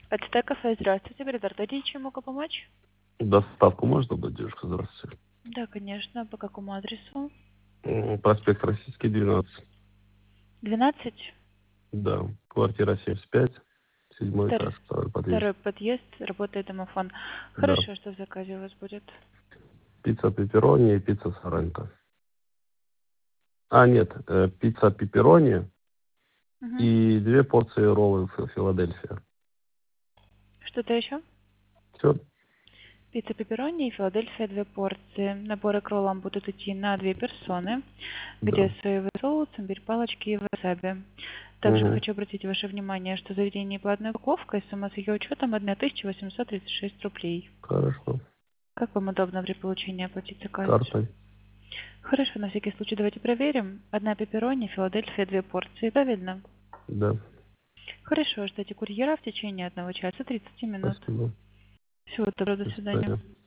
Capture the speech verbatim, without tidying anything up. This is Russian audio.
АЦТ кафе, здравствуйте. Перед Аркадий, чем могу помочь? Доставку можно дать, девушка? Здравствуйте. Да, конечно. По какому адресу? М, Проспект Российский, двенадцать. двенадцать. Да. Квартира семьдесят пять. Седьмой Втор- этаж, второй подъезд. Второй подъезд. Работает домофон. Да. Хорошо, что в заказе у вас будет. Пицца пепперони и пицца соренто. А, нет, э, пицца пепперони Угу. и две порции роллы Фи- Филадельфия. Что-то еще? Все? Пицца пепперони и Филадельфия две порции. Наборы к роллам будут идти на две персоны, где Да. соевый соус, имбирь, палочки и васаби. Также Угу. хочу обратить ваше внимание, что заведение по одной упаковке, сумма с ее учетом тысяча восемьсот тридцать шесть рублей. Хорошо. Как вам удобно при получении оплатить заказ? Картой. Хорошо, на всякий случай давайте проверим. Одна пепперони, Филадельфия, две порции, правильно? Да. Хорошо, ждите курьера в течение одного часа тридцати минут. Спасибо. Всего доброго, до До свидания. свидания.